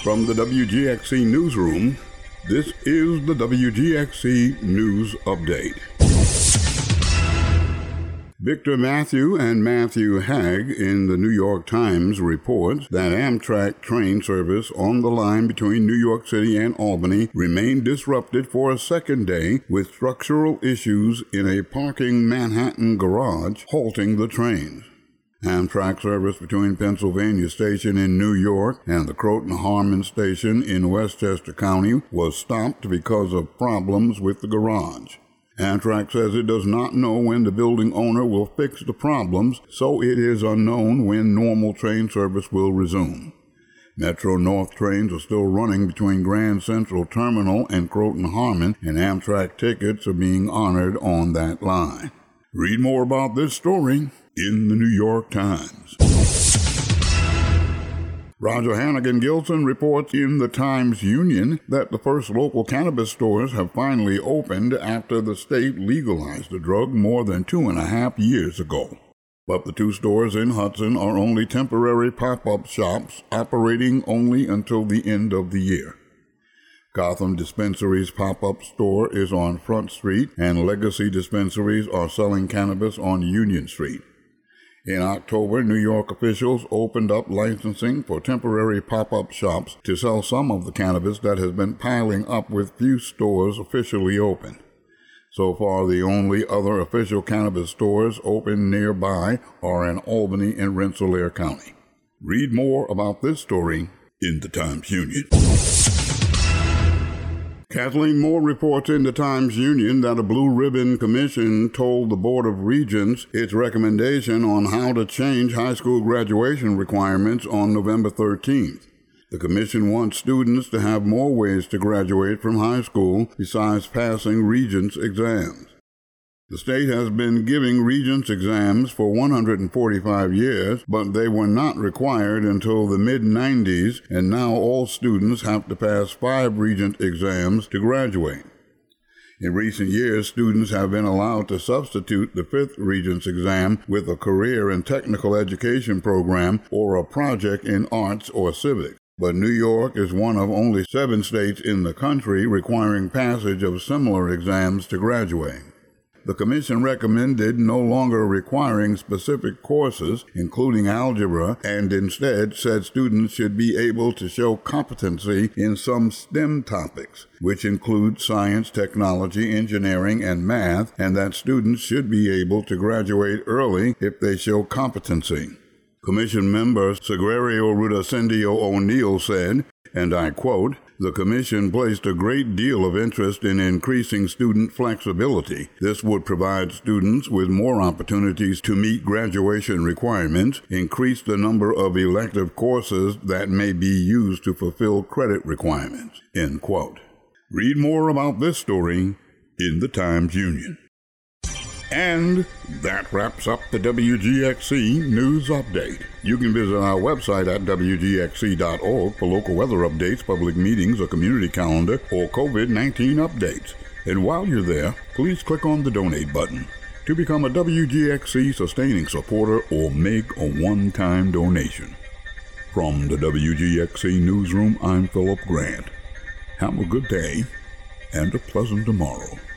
From the WGXC Newsroom, this is the WGXC News Update. Victor Matthew and Matthew Haag in the New York Times reports that Amtrak train service on the line between New York City and Albany remained disrupted for a second day with structural issues in a parking Manhattan garage halting the trains. Amtrak service between Pennsylvania Station in New York and the Croton-Harmon Station in Westchester County was stopped because of problems with the garage. Amtrak says it does not know when the building owner will fix the problems, so it is unknown when normal train service will resume. Metro-North trains are still running between Grand Central Terminal and Croton-Harmon, and Amtrak tickets are being honored on that line. Read more about this story in the New York Times. Roger Hannigan-Gilson reports in the Times-Union that the first local cannabis stores have finally opened after the state legalized the drug more than 2.5 years ago. But the 2 stores in Hudson are only temporary pop-up shops operating only until the end of the year. Gotham Dispensary's pop-up store is on Front Street, and Legacy Dispensaries are selling cannabis on Union Street. In October, New York officials opened up licensing for temporary pop-up shops to sell some of the cannabis that has been piling up with few stores officially open. So far, the only other official cannabis stores open nearby are in Albany and Rensselaer County. Read more about this story in the Times-Union. Kathleen Moore reports in the Times-Union that a Blue Ribbon Commission told the Board of Regents its recommendation on how to change high school graduation requirements on November 13th. The commission wants students to have more ways to graduate from high school besides passing Regents exams. The state has been giving Regents exams for 145 years, but they were not required until the mid-90s, and now all students have to pass 5 Regent exams to graduate. In recent years, students have been allowed to substitute the 5th Regents exam with a career and technical education program or a project in arts or civics. But New York is one of only 7 states in the country requiring passage of similar exams to graduate. The Commission recommended no longer requiring specific courses, including algebra, and instead said students should be able to show competency in some STEM topics, which include science, technology, engineering, and math, and that students should be able to graduate early if they show competency. Commission member Sagrario Rudascendio O'Neill said, and I quote, "The Commission placed a great deal of interest in increasing student flexibility. This would provide students with more opportunities to meet graduation requirements, increase the number of elective courses that may be used to fulfill credit requirements." End quote. Read more about this story in the Times-Union. And that wraps up the WGXC News Update. You can visit our website at WGXC.org for local weather updates, public meetings, a community calendar, or COVID-19 updates. And while you're there, please click on the donate button to become a WGXC sustaining supporter or make a one-time donation. From the WGXC Newsroom, I'm Philip Grant. Have a good day and a pleasant tomorrow.